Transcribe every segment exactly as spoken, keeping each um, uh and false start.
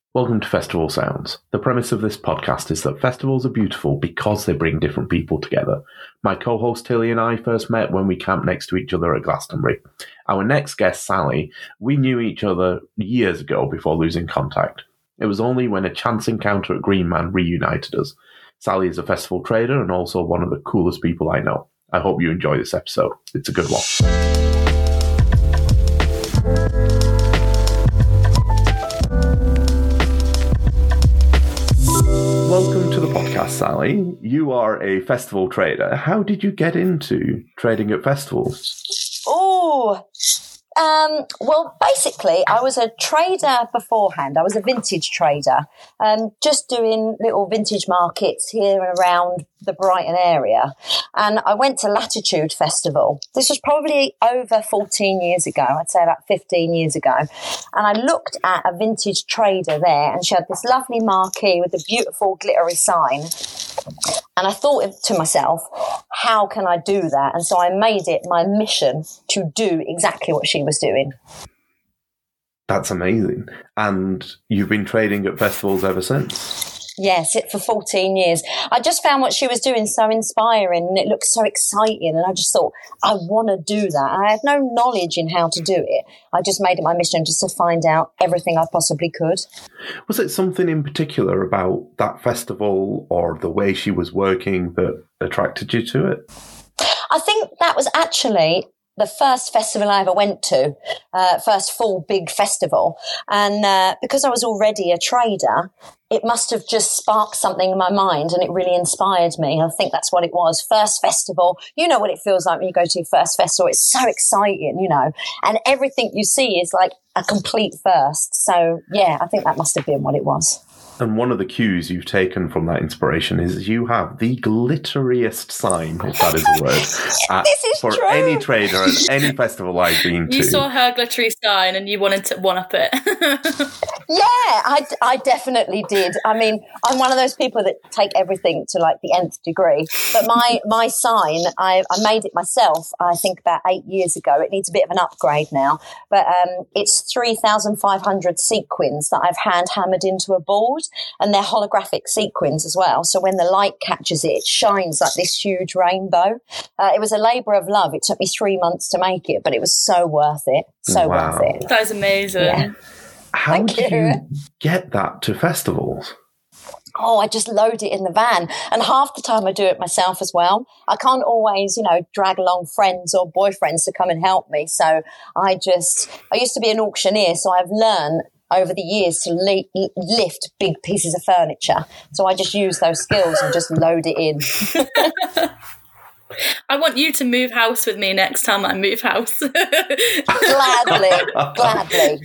Welcome to Festival Sounds. The premise of this podcast is that festivals are beautiful because they bring different people together. My co-host Tilly and I first met when we camped next to each other at Glastonbury. Our next guest, Sally, we knew each other years ago before losing contact. It was only when a chance encounter at Green Man reunited us. Sally is a festival trader and also one of the coolest people I know. I hope you enjoy this episode. It's a good one. Welcome to the podcast, Sally. You are a festival trader. How did you get into trading at festivals? Oh, um, well, basically, I was a trader beforehand. I was a vintage trader, um, just doing little vintage markets here and around the Brighton area. And I went to Latitude Festival. This was probably over fourteen years ago. I'd say about fifteen years ago. And I looked at a vintage trader there, and she had this lovely marquee with a beautiful glittery sign. And I thought to myself, how can I do that? And so I made it my mission to do exactly what she was doing. That's amazing. And you've been trading at festivals ever since? Yes, it for fourteen years. I just found what she was doing so inspiring, and it looked so exciting. And I just thought, I want to do that. I had no knowledge in how to do it. I just made it my mission just to find out everything I possibly could. Was it something in particular about that festival or the way she was working that attracted you to it? I think that was actually the first festival I ever went to, uh, first full big festival. And uh, because I was already a trader, it must have just sparked something in my mind, and it really inspired me. I think that's what it was. First festival, you know what it feels like when you go to your first festival. It's so exciting, you know, and everything you see is like a complete first. So, yeah, I think that must have been what it was. And one of the cues you've taken from that inspiration is you have the glitteriest sign, if that is a word, at, this is for true. any trader at any festival I've been to. You saw her glittery sign and you wanted to one-up it. Yeah, I, I definitely did. I mean, I'm one of those people that take everything to like the nth degree. But my, my sign, I, I made it myself, I think about eight years ago. It needs a bit of an upgrade now. But um, it's three thousand five hundred sequins that I've hand hammered into a board. And they're holographic sequins as well. So when the light catches it, it shines like this huge rainbow. Uh, it was a labour of love. It took me three months to make it, but it was so worth it. So wow. worth it. That is amazing. Yeah. How Thank do you. you get that to festivals? Oh, I just load it in the van. And half the time I do it myself as well. I can't always, you know, drag along friends or boyfriends to come and help me. So I just, I used to be an auctioneer, so I've learned over the years to li- lift big pieces of furniture. So I just use those skills and just load it in. I want you to move house with me next time I move house. Gladly, gladly.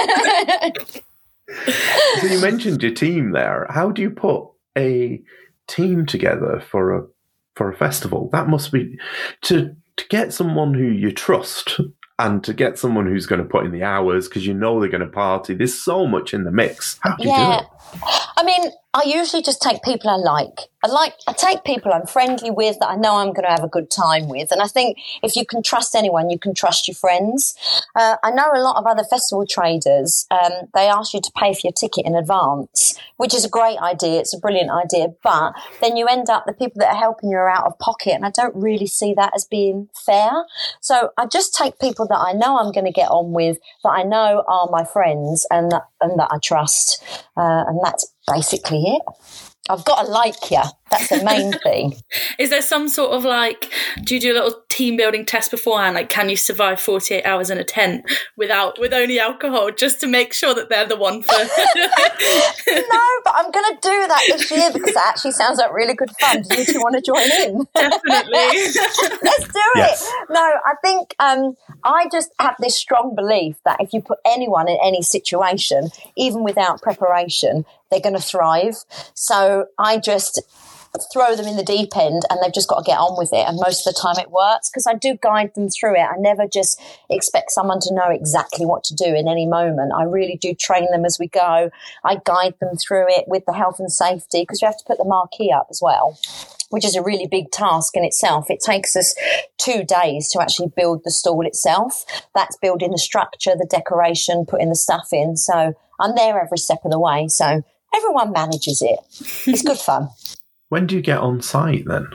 So you mentioned your team there. How do you put a team together for a for a festival? That must be to to get someone who you trust and to get someone who's going to put in the hours because you know they're going to party. There's so much in the mix. How do you yeah. do it? I mean, I usually just take people I like. I like, I take people I'm friendly with that I know I'm going to have a good time with. And I think if you can trust anyone, you can trust your friends. Uh, I know a lot of other festival traders, um, they ask you to pay for your ticket in advance, which is a great idea. It's a brilliant idea. But then you end up, the people that are helping you are out of pocket. And I don't really see that as being fair. So I just take people that I know I'm going to get on with, that I know are my friends and that, and that I trust. Uh, and that's basically it. I've got to like you. That's the main thing. Is there some sort of like, do you do a little team building test beforehand? Like, can you survive forty-eight hours in a tent without, with only alcohol, just to make sure that they're the one for... No, but I'm going to do that this year because that actually sounds like really good fun. Do you two want to join in? Definitely. Let's do yes. it. No, I think um, I just have this strong belief that if you put anyone in any situation, even without preparation, they're going to thrive. So I just throw them in the deep end and they've just got to get on with it. And most of the time it works because I do guide them through it. I never just expect someone to know exactly what to do in any moment. I really do train them as we go. I guide them through it with the health and safety because you have to put the marquee up as well. which is a really big task in itself. It takes us two days to actually build the stall itself. That's building the structure, the decoration, putting the stuff in. So I'm there every step of the way. So everyone manages it. It's good fun. When do you get on site then?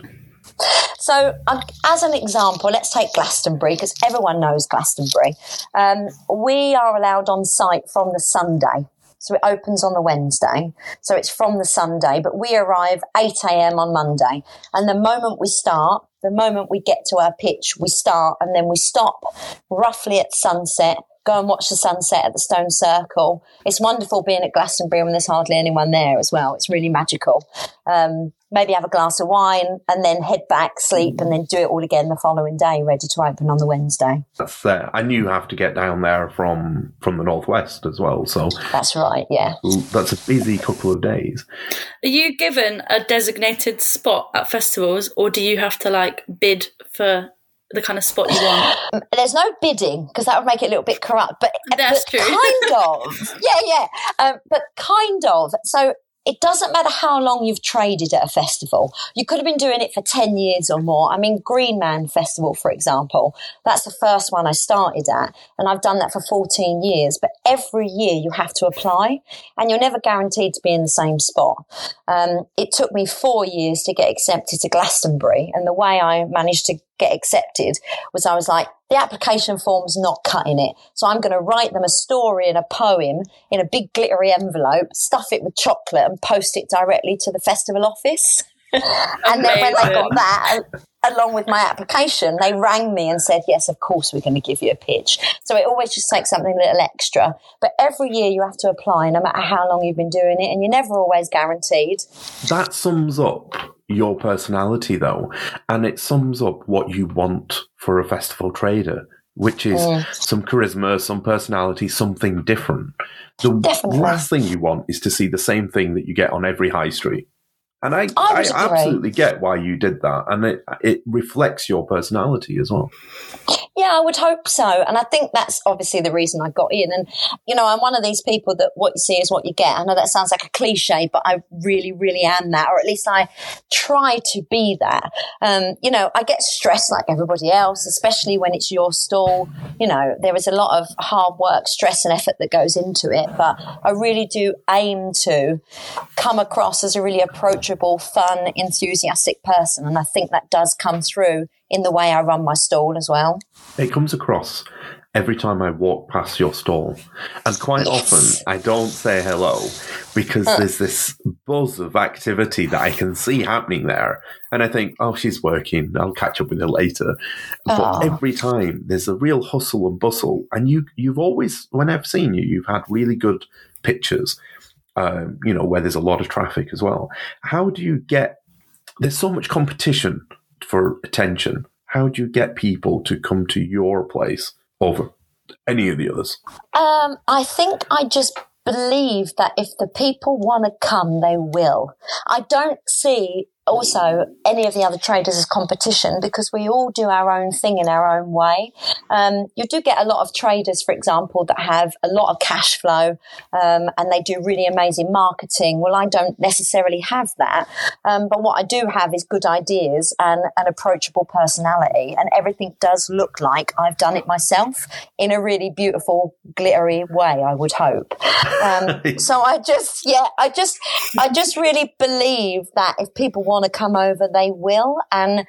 So um, as an example, let's take Glastonbury, because everyone knows Glastonbury. Um, we are allowed on site from the Sunday. So it opens on the Wednesday. So it's from the Sunday, but we arrive eight a.m. on Monday. And the moment we start, the moment we get to our pitch, we start and then we stop roughly at sunset, go and watch the sunset at the Stone Circle. It's wonderful being at Glastonbury when there's hardly anyone there as well. It's really magical. Um, maybe have a glass of wine and then head back, sleep, and then do it all again the following day, ready to open on the Wednesday. That's uh, and you have to get down there from, from the northwest as well. So that's right, yeah. That's a busy couple of days. Are you given a designated spot at festivals, or do you have to like bid for the kind of spot you want? There's no bidding, because that would make it a little bit corrupt. But that's but true. Kind of, yeah, yeah. Um, but kind of. So it doesn't matter how long you've traded at a festival. You could have been doing it for ten years or more. I mean, Green Man Festival, for example, that's the first one I started at, and I've done that for fourteen years. But every year you have to apply, and you're never guaranteed to be in the same spot. Um, it took me four years to get accepted to Glastonbury, and the way I managed to get accepted was I was like, the application form's not cutting it. So I'm going to write them a story and a poem in a big glittery envelope, stuff it with chocolate and post it directly to the festival office. And then when they got that, along with my application, they rang me and said, yes, of course, we're going to give you a pitch. So it always just takes something a little extra. But every year you have to apply, no matter how long you've been doing it, and you're never always guaranteed. That sums up your personality, though, and it sums up what you want for a festival trader, which is mm. some charisma, some personality, something different. The Definitely. last thing you want is to see the same thing that you get on every high street. And I, I, I absolutely get why you did that, and it it reflects your personality as well. Yeah, I would hope so. And I think that's obviously the reason I got in. And, you know, I'm one of these people that what you see is what you get. I know that sounds like a cliche, but I really, really am that, or at least I try to be that. Um, you know, I get stressed like everybody else, especially when it's your stall. You know, there is a lot of hard work, stress and effort that goes into it. But I really do aim to come across as a really approachable, fun, enthusiastic person. And I think that does come through in the way I run my stall as well. It comes across every time I walk past your stall. And quite yes. often I don't say hello because uh. there's this buzz of activity that I can see happening there. And I think, oh, she's working, I'll catch up with her later. But oh. every time there's a real hustle and bustle. And you, you've always, when I've seen you, you've had really good pictures, um, you know, where there's a lot of traffic as well. How do you get, there's so much competition for attention. How do you get people to come to your place over any of the others? Um, I think I just believe that if the people want to come, they will. I don't see also any of the other traders as competition, because we all do our own thing in our own way. Um, you do get a lot of traders, for example, that have a lot of cash flow um, and they do really amazing marketing. Well, I don't necessarily have that. Um, but what I do have is good ideas and an approachable personality, and everything does look like I've done it myself in a really beautiful, glittery way, I would hope. Um, so I just, yeah, I just, I just really believe that if people want to come over, they will. And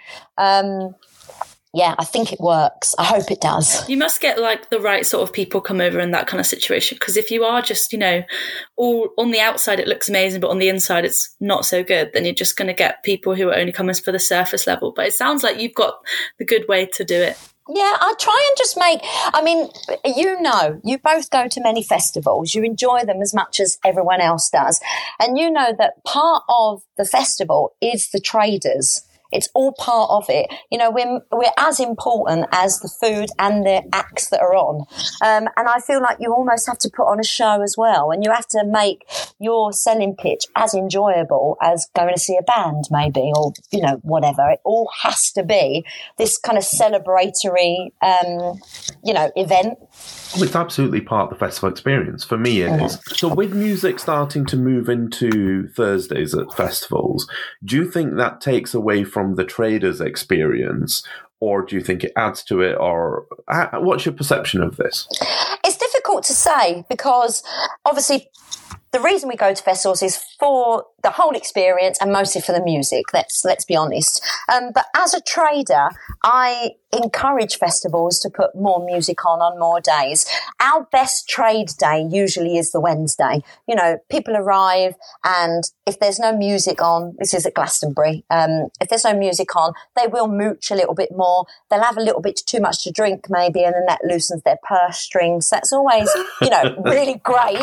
um yeah, I think it works. I hope it does. You must get like the right sort of people come over in that kind of situation, because if you are just, you know, all on the outside it looks amazing, but on the inside it's not so good, then you're just going to get people who are only coming for the surface level. But it sounds like you've got the good way to do it. Yeah, I try and just make, I mean, you know, you both go to many festivals. You enjoy them as much as everyone else does. And you know that part of the festival is the traders. It's all part of it. You know, we're, we're as important as the food and the acts that are on. Um, and I feel like you almost have to put on a show as well. And you have to make your selling pitch as enjoyable as going to see a band maybe, or, you know, whatever. It all has to be this kind of celebratory, um, you know, event. Well, it's absolutely part of the festival experience. For me, it mm-hmm. is. So with music starting to move into Thursdays at festivals, do you think that takes away from the traders' experience, or do you think it adds to it, or uh, what's your perception of this? It's difficult to say, because obviously the reason we go to festivals is for the whole experience and mostly for the music. Let's let's be honest. Um, but as a trader, I encourage festivals to put more music on on more days. Our best trade day usually is the Wednesday. You know, people arrive, and if there's no music on, this is at Glastonbury, um, if there's no music on, they will mooch a little bit more. They'll have a little bit too much to drink maybe, and then that loosens their purse strings. That's always, you know, really great.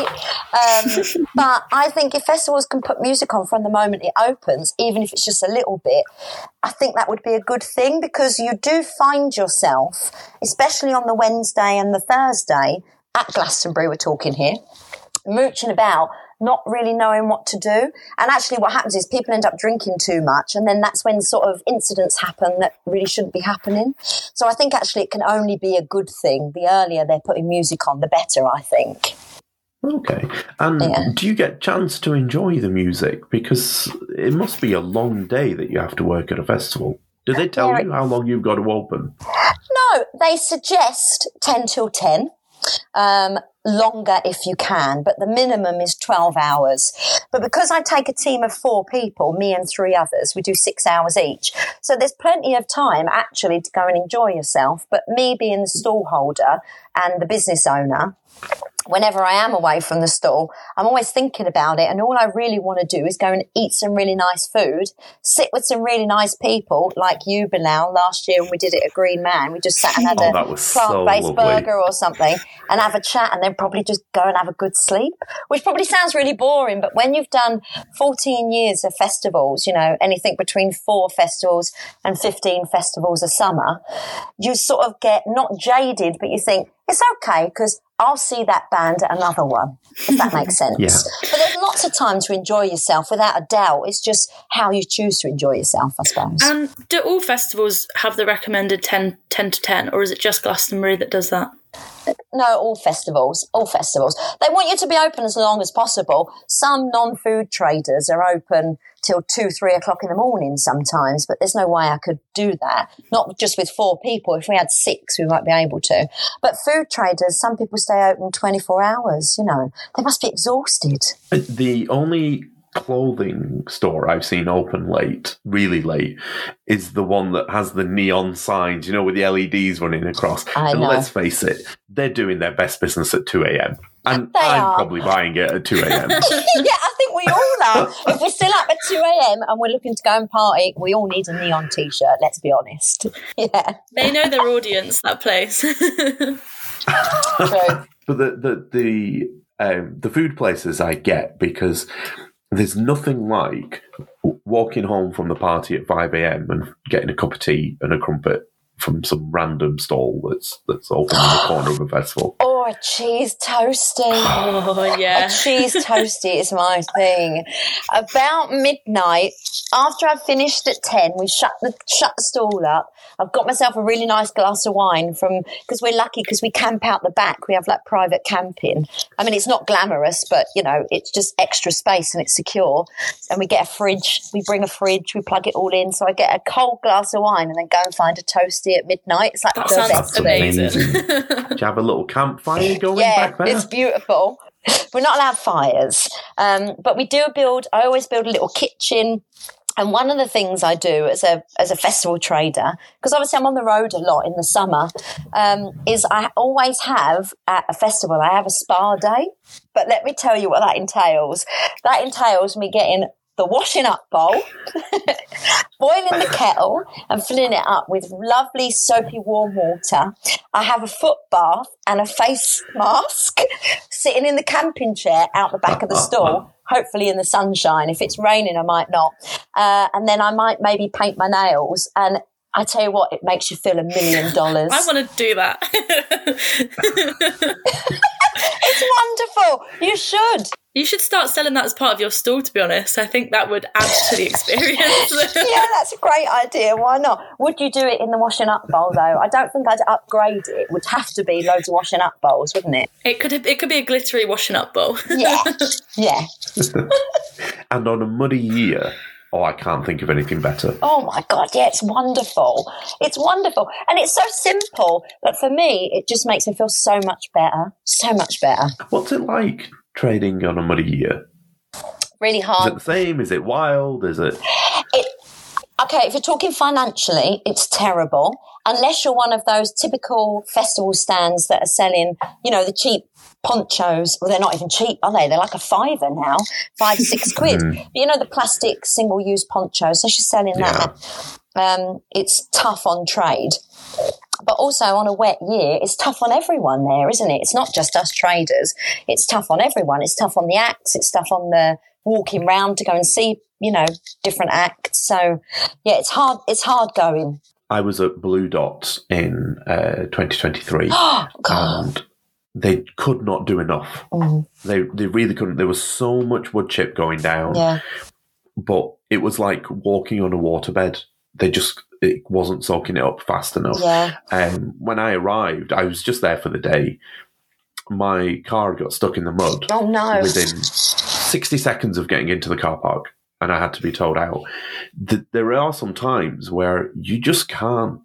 Um, but I think if festivals can put music on from the moment it opens, even if it's just a little bit, I think that would be a good thing, because you do find yourself, especially on the Wednesday and the Thursday at Glastonbury, we're talking here, mooching about, not really knowing what to do. And actually what happens is people end up drinking too much, and then that's when sort of incidents happen that really shouldn't be happening. So I think actually it can only be a good thing. The earlier they're putting music on, the better, I think. Okay. And yeah. do you get a chance to enjoy the music? Because it must be a long day that you have to work at a festival. Do they tell yeah. you how long you've got to open? No, they suggest ten till ten. Um, longer if you can, but the minimum is twelve hours. But because I take a team of four people, me and three others, we do six hours each. So there's plenty of time actually to go and enjoy yourself. But me being the stall holder and the business owner, whenever I am away from the stall, I'm always thinking about it. And all I really want to do is go and eat some really nice food, sit with some really nice people like you, Bilal, last year when we did it at Green Man. We just sat and had oh, a plant-based so burger or something and have a chat, and then probably just go and have a good sleep, which probably sounds really boring. But when you've done fourteen years of festivals, you know, anything between four festivals and fifteen festivals a summer, you sort of get not jaded, but you think, it's okay, because I'll see that band at another one, if that makes sense. Yeah. But there's lots of time to enjoy yourself, without a doubt. It's just how you choose to enjoy yourself, I suppose. And do all festivals have the recommended ten, ten to ten, or is it just Glastonbury that does that? No, all festivals, all festivals. They want you to be open as long as possible. Some non-food traders are open till two, three o'clock in the morning sometimes, but there's no way I could do that. Not just with four people. If we had six, we might be able to. But food traders, some people stay open twenty-four hours, you know. They must be exhausted. The only clothing store I've seen open late, really late, is the one that has the neon signs, you know, with the L E Ds running across. I and know. Let's face it, they're doing their best business at two a.m. And They I'm are. probably buying it at two a.m. Yeah, I think we all are. If we're still up at two a.m. and we're looking to go and party, we all need a neon T-shirt, let's be honest. Yeah. They know their audience, that place. True. But the the the um, the food places I get, because there's nothing like walking home from the party at five a.m. and getting a cup of tea and a crumpet from some random stall that's that's open in the corner of a festival. Or a cheese toasty. Oh, yeah. A cheese toasty is my thing. About midnight, after I've finished at ten, we shut the shut the stall up. I've got myself a really nice glass of wine from, because we're lucky because we camp out the back. We have like private camping. I mean, it's not glamorous, but you know, it's just extra space and it's secure. And we get a fridge. We bring a fridge. We plug it all in. So I get a cold glass of wine and then go and find a toasty at midnight. It's like That the sounds best amazing. thing. Do you have a little campfire going Yeah, back there? it's beautiful. We're not allowed fires, um, but we do build. I always build a little kitchen. And one of the things I do as a as a festival trader, because obviously I'm on the road a lot in the summer, um, is I always have at a festival, I have a spa day. But let me tell you what that entails. That entails me getting the washing up bowl, boiling the kettle and filling it up with lovely soapy warm water. I have a foot bath and a face mask, sitting in the camping chair out the back of the stall, hopefully in the sunshine. If it's raining, I might not. Uh, and then I might maybe paint my nails. And I tell you what, it makes you feel a million dollars. I want to do that. It's wonderful. You should. You should start selling that as part of your stall, to be honest. I think that would add to the experience. Yeah, that's a great idea. Why not? Would you do it in the washing up bowl, though? I don't think I'd upgrade it. It would have to be loads of washing up bowls, wouldn't it? It could it could be a glittery washing up bowl. Yeah, yeah. And on a muddy year, oh, I can't think of anything better. Oh, my God, yeah, it's wonderful. It's wonderful. And it's so simple, but for me, it just makes me feel so much better, so much better. What's it like trading on a muddy year? Really Is hard. it the same? Is it wild? Is it... It, okay, if you're talking financially, it's terrible. Unless you're one of those typical festival stands that are selling, you know, the cheap ponchos. Well, they're not even cheap, are they? They're like a fiver now, five, six quid. But you know, the plastic single-use ponchos, so she's selling Yeah. that. Um, it's tough on trade. But also on a wet year, it's tough on everyone there, isn't it? It's not just us traders. It's tough on everyone. It's tough on the acts. It's tough on the walking round to go and see, you know, different acts. So, yeah, it's hard. It's hard going. I was at Blue Dots in uh, twenty twenty-three, Oh, God. and they could not do enough. Mm. They they really couldn't. There was so much wood chip going down, Yeah. but it was like walking on a waterbed. They just it wasn't soaking it up fast enough. Yeah. Um, when I arrived, I was just there for the day. My car got stuck in the mud Oh, no. within sixty seconds of getting into the car park, and I had to be towed out. Th- there are some times where you just can't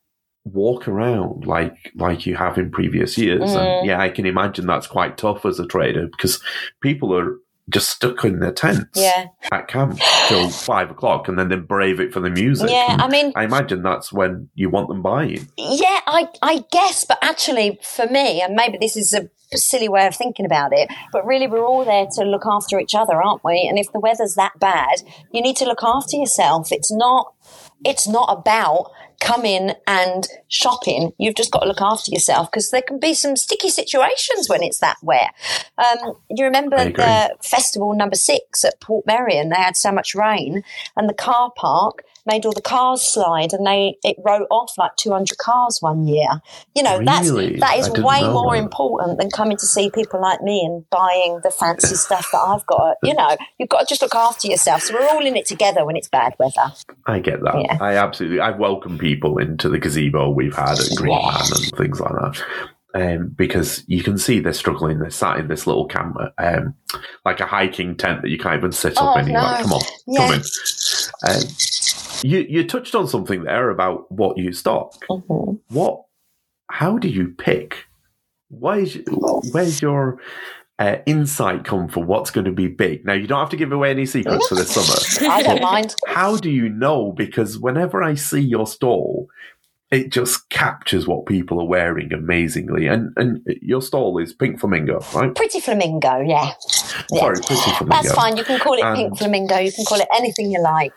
walk around like like you have in previous years. Mm. And yeah, I can imagine that's quite tough as a trader because people are just stuck in their tents Yeah. at camp till five o'clock and then they brave it for the music. Yeah, And I mean- I imagine that's when you want them buying. Yeah, I, I guess, but actually for me, and maybe this is a silly way of thinking about it, but really we're all there to look after each other, aren't we? And if the weather's that bad, you need to look after yourself. It's not, it's not about coming and shopping. You've just got to look after yourself because there can be some sticky situations when it's that wet. Um, you remember I agree. the festival number six at Port Merion? They had so much rain and the car park made all the cars slide and they it wrote off like two hundred cars one year. You know, Really? that's that is I didn't way know more that. important than coming to see people like me and buying the fancy stuff that I've got. You know, you've got to just look after yourself. So we're all in it together when it's bad weather. I get that. Yeah. I absolutely. I welcome people into the gazebo we've had at Green Yeah. Man and things like that, um, because you can see they're struggling. They're sat in this little camp, um, like a hiking tent that you can't even sit Oh, up in. You're no. like, come on, Yeah. come in. Um, you you touched on something there about what you stock. Mm-hmm. What? How do you pick? Why is where's your uh, insight come for what's going to be big? Now you don't have to give away any secrets for this summer. I don't mind. How do you know? Because whenever I see your stall, it just captures what people are wearing amazingly. And and your stall is Pink Flamingo, right? Pretty Flamingo, yeah. yeah. Sorry, Pretty Flamingo. That's fine. You can call it And- Pink Flamingo. You can call it anything you like.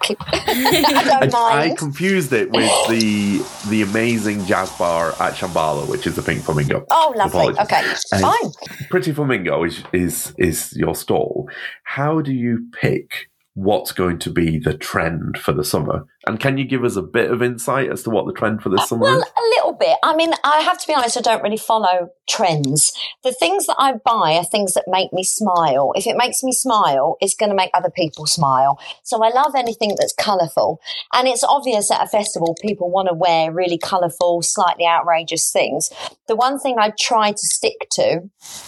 I don't I, I mind. confused it with the the amazing jazz bar at Shambhala, which is the Pink Flamingo. Oh, lovely. Apologies. Okay, Um, fine. Pretty Flamingo is, is is your stall. How do you pick what's going to be the trend for the summer? And can you give us a bit of insight as to what the trend for this summer Well, is? a little bit. I mean, I have to be honest, I don't really follow trends. The things that I buy are things that make me smile. If it makes me smile, it's going to make other people smile. So I love anything that's colourful. And it's obvious at a festival, people want to wear really colourful, slightly outrageous things. The one thing I try to stick to,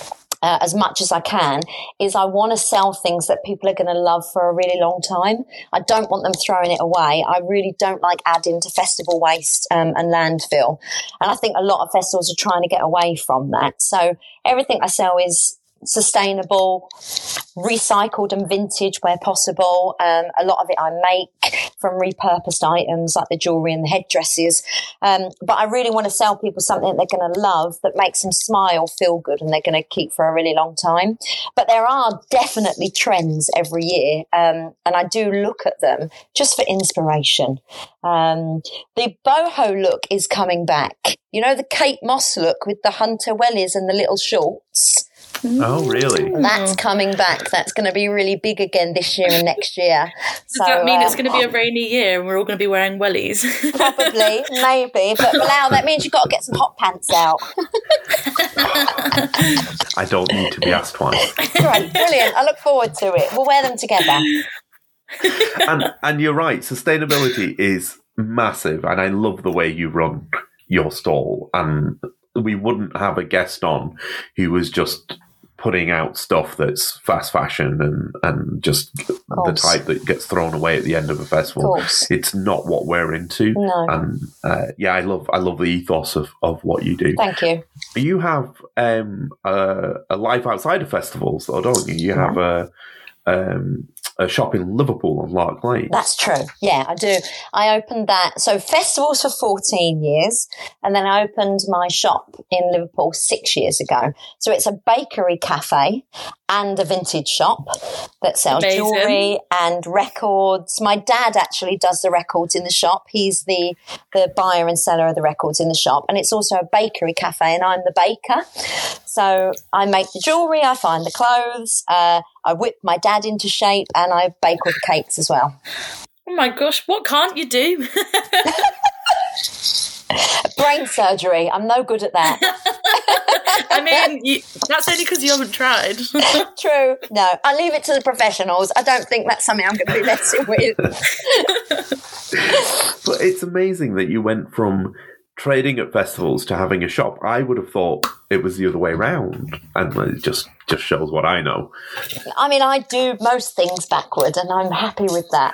Uh, as much as I can, is I want to sell things that people are going to love for a really long time. I don't want them throwing it away. I really don't like adding to festival waste um, and landfill. And I think a lot of festivals are trying to get away from that. So everything I sell is sustainable, recycled and vintage where possible. Um, a lot of it I make. from repurposed items like the jewellery and the headdresses. Um, but I really want to sell people something that they're going to love, that makes them smile, feel good, and they're going to keep for a really long time. But there are definitely trends every year, um, and I do look at them just for inspiration. Um, the boho look is coming back. You know, the Kate Moss look with the hunter wellies and the little shorts? Oh, really? That's coming back. That's going to be really big again this year and next year. Does so, that mean uh, it's going to be a rainy year and we're all going to be wearing wellies? Probably, maybe. But Bilal, that means you've got to get some hot pants out. I don't need to be asked twice. Great, brilliant. I look forward to it. We'll wear them together. and and you're right, sustainability is massive, and I love the way you run your stall. And we wouldn't have a guest on who was just putting out stuff that's fast fashion and, and just the type that gets thrown away at the end of a festival. It's not what we're into. No. And uh, yeah, I love I love the ethos of, of what you do. Thank you. You have um, a, a life outside of festivals, though, don't you? You Yeah. have a um, a shop in Liverpool on Lark Lane. That's true. Yeah, I do. I opened that. So festivals for fourteen years, and then I opened my shop in Liverpool six years ago. So it's a bakery cafe and a vintage shop that sells Amazing. jewellery and records. My dad actually does the records in the shop. He's the, the buyer and seller of the records in the shop. And it's also a bakery cafe, and I'm the baker. So I make the jewellery, I find the clothes, uh, I whip my dad into shape, and I bake all the cakes as well. Oh my gosh, what can't you do? Brain surgery. I'm no good at that. I mean, you, that's only because you haven't tried. True. No, I leave it to the professionals. I don't think that's something I'm going to be messing with. But it's amazing that you went from trading at festivals to having a shop. I would have thought it was the other way around, and it just just shows what I know. I mean, I do most things backward, and I'm happy with that.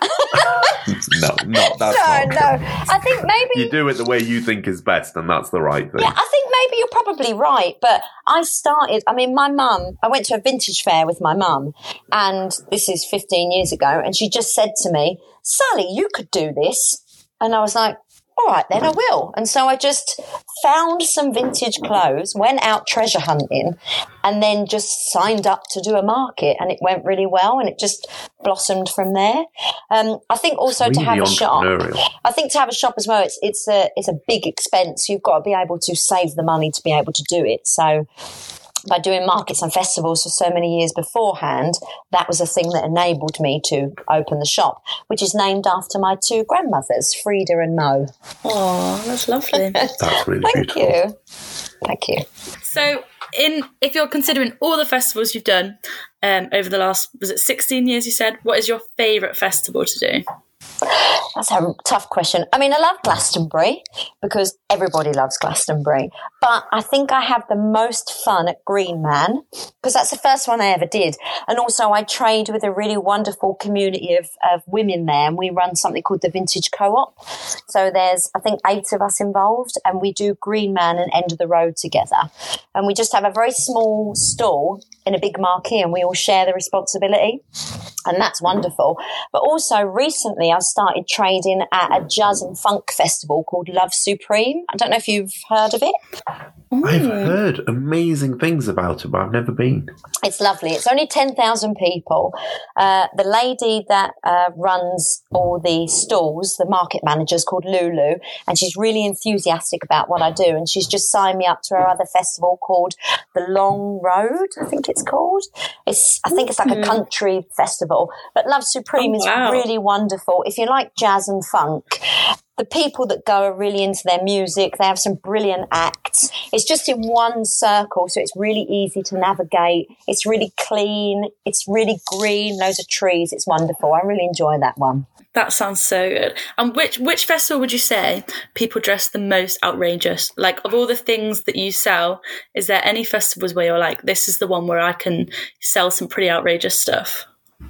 no, not that's no, not. no. I think maybe You do it the way you think is best, and that's the right thing. Yeah, I think maybe you're probably right. But I started, I mean, my mum, I went to a vintage fair with my mum, and this is fifteen years ago, and she just said to me, Sally, you could do this. And I was like, all right, then I will. And so I just found some vintage clothes, went out treasure hunting, and then just signed up to do a market, and it went really well, and it just blossomed from there. Um, I think also Really to have a shop, entrepreneurial. I think to have a shop as well, it's it's a it's a big expense. You've got to be able to save the money to be able to do it. So by doing markets and festivals for so many years beforehand, that was a thing that enabled me to open the shop, which is named after my two grandmothers, Frida and Mo. Oh, that's lovely. That's really Thank beautiful. you. Thank you. So, in if you're considering all the festivals you've done um, over the last, was it sixteen years you said, what is your favourite festival to do? That's a tough question. I mean, I love Glastonbury because everybody loves Glastonbury. But I think I have the most fun at Green Man because that's the first one I ever did. And also I trade with a really wonderful community of, of women there, and we run something called the Vintage Co-op. So there's, I think, eight of us involved, and we do Green Man and End of the Road together. And we just have a very small stall in a big marquee, and we all share the responsibility. And that's wonderful. But also recently I started trading at a jazz and funk festival called Love Supreme. I don't know if you've heard of it. I've heard amazing things about it, but I've never been. It's lovely. It's only ten thousand people. Uh, the lady that uh, runs all the stalls, the market manager, is called Lulu, and she's really enthusiastic about what I do. And she's just signed me up to her other festival called The Long Road, I think it's called. It's I think it's like a country festival. But Love Supreme Oh, is wow. really wonderful. If you like jazz and funk, the people that go are really into their music. They have some brilliant acts. It's just in one circle, so it's really easy to navigate. It's really clean. It's really green, loads of trees. It's wonderful. I really enjoy that one. That sounds so good. And which which festival would you say people dress the most outrageous? Like, of all the things that you sell, is there any festivals where you're like, this is the one where I can sell some pretty outrageous stuff?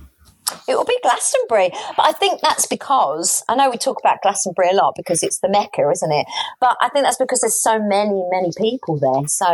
It will be Glastonbury. But I think that's because, I know we talk about Glastonbury a lot because it's the Mecca, isn't it? But I think that's because there's so many, many people there. So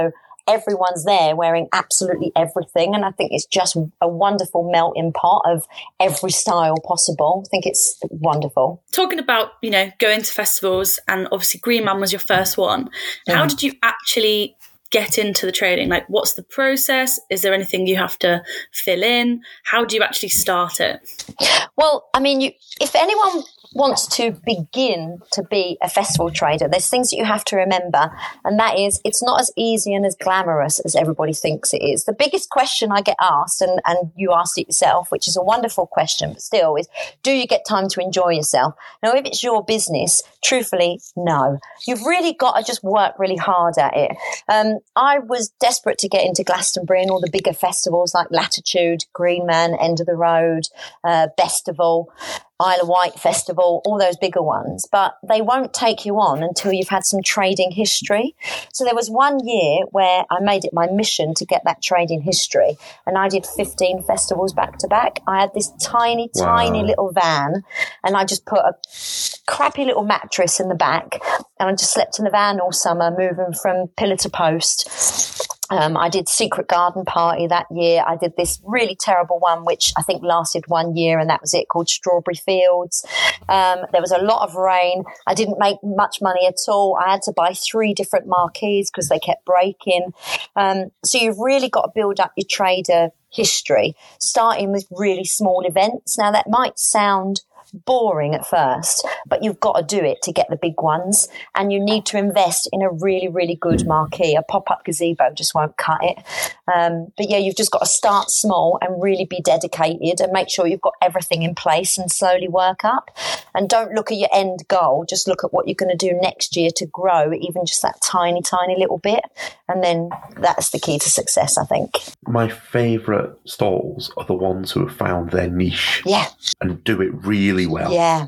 everyone's there wearing absolutely everything. And I think it's just a wonderful melting pot of every style possible. I think it's wonderful. Talking about, you know, going to festivals, and obviously Green Man was your first one. Yeah. How did you actually get into the trading? Like, what's the process? Is there anything you have to fill in? How do you actually start it? Well, I mean, you, if anyone wants to begin to be a festival trader, there's things that you have to remember, and that is it's not as easy and as glamorous as everybody thinks it is. The biggest question I get asked, and, and you asked it yourself, which is a wonderful question, but still, is do you get time to enjoy yourself? Now, if it's your business, truthfully, no. You've really got to just work really hard at it. Um, I was desperate to get into Glastonbury and all the bigger festivals like Latitude, Green Man, End of the Road, uh, Bestival, Isle of Wight Festival, all those bigger ones, but they won't take you on until you've had some trading history. So there was one year where I made it my mission to get that trading history, and I did fifteen festivals back to back. I had this tiny, wow. tiny little van, and I just put a crappy little mattress in the back, and I just slept in the van all summer, moving from pillar to post. Um, I did Secret Garden Party that year. I did this really terrible one, which I think lasted one year, and that was it, called Strawberry Fields. Um, there was a lot of rain. I didn't make much money at all. I had to buy three different marquees because they kept breaking. Um, so you've really got to build up your trader history, starting with really small events. Now, that might sound boring at first, but you've got to do it to get the big ones, and you need to invest in a really, really good marquee. A pop-up gazebo just won't cut it. Um, but yeah, you've just got to start small and really be dedicated and make sure you've got everything in place and slowly work up. And don't look at your end goal, just look at what you're going to do next year to grow even just that tiny, tiny little bit. And then that's the key to success, I think. My favourite stalls are the ones who have found their niche, yeah, and do it really well. Yeah.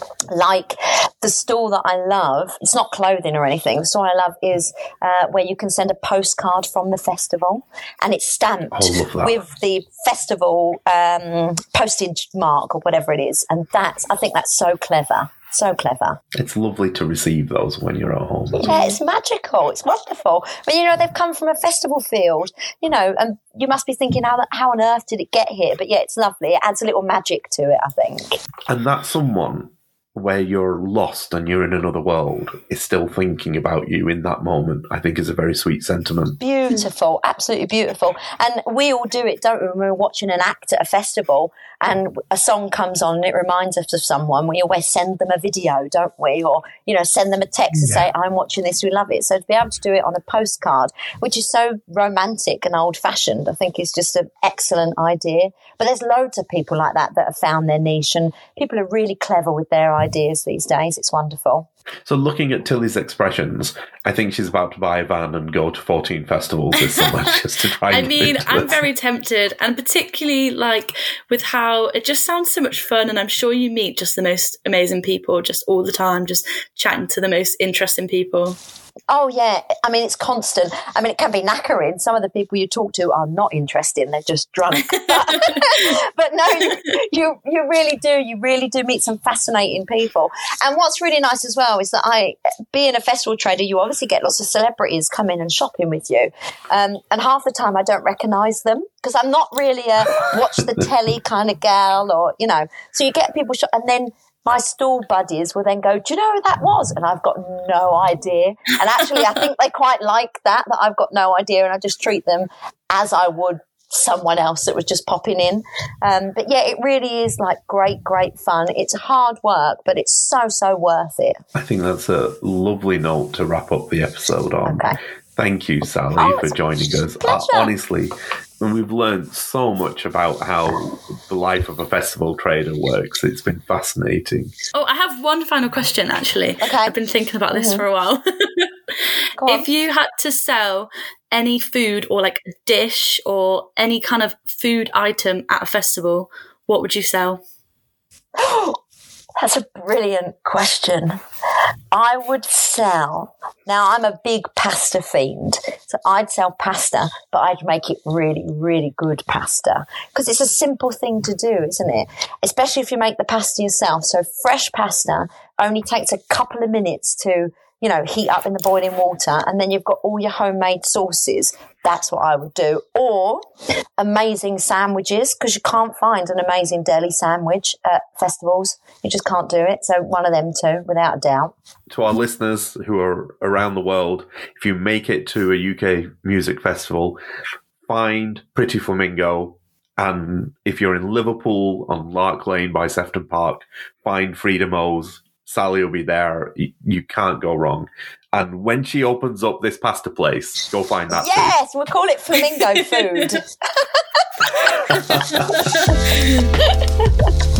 Like the stall that I love, it's not clothing or anything. The stall I love is uh, where you can send a postcard from the festival, and it's stamped with the festival um, postage mark or whatever it is. And that's, I think that's so clever. So clever. It's lovely to receive those when you're at home. Yeah, it's magical. It's wonderful. But, you know, they've come from a festival field, you know, and you must be thinking, how, how on earth did it get here? But, yeah, it's lovely. It adds a little magic to it, I think. And that's someone where you're lost and you're in another world is still thinking about you in that moment, I think is a very sweet sentiment. Beautiful, absolutely beautiful. And we all do it, don't we? When we're watching an act at a festival and a song comes on and it reminds us of someone, we always send them a video, don't we? Or, you know, send them a text yeah. and say, I'm watching this, we love it. So to be able to do it on a postcard, which is so romantic and old-fashioned, I think is just an excellent idea. But there's loads of people like that that have found their niche, and people are really clever with their ideas these days. It's wonderful. So looking at Tilly's expressions, I think she's about to buy a van and go to fourteen festivals this summer just to try and I mean, I'm this. very tempted, and particularly like with how it just sounds so much fun, and I'm sure you meet just the most amazing people just all the time, just chatting to the most interesting people. Oh, yeah. I mean, it's constant. I mean, it can be knackering. Some of the people you talk to are not interesting. They're just drunk. But, but no, you you really do. You really do meet some fascinating people. And what's really nice as well is that I, being a festival trader, you obviously get lots of celebrities come in and shopping with you. Um, and half the time I don't recognise them because I'm not really a watch the telly kind of gal, or, you know. So you get people shop, and then my stall buddies will then go, do you know who that was? And I've got no idea. And actually, I think they quite like that, that I've got no idea, and I just treat them as I would someone else that was just popping in. Um, but yeah, it really is like great, great fun. It's hard work, but it's so, so worth it. I think that's a lovely note to wrap up the episode on. Okay. Thank you, Sally, oh, for joining us. Uh, honestly, we've learned so much about how the life of a festival trader works. It's been fascinating. Oh, I have one final question, actually. Okay. I've been thinking about this mm-hmm. for a while. If you had to sell any food or like a dish or any kind of food item at a festival, what would you sell? That's a brilliant question. I would sell, now I'm a big pasta fiend, so I'd sell pasta, but I'd make it really, really good pasta, because it's a simple thing to do, isn't it? Especially if you make the pasta yourself. So fresh pasta only takes a couple of minutes to you know, heat up in the boiling water, and then you've got all your homemade sauces. That's what I would do. Or amazing sandwiches, because you can't find an amazing deli sandwich at festivals. You just can't do it. So one of them two, without a doubt. To our listeners who are around the world, if you make it to a U K music festival, find Pretty Flamingo. And if you're in Liverpool on Lark Lane by Sefton Park, find Frida Mo's. Sally will be there. You can't go wrong. And when she opens up this pasta place, go find that. Yes, food. We'll call it Flamingo food.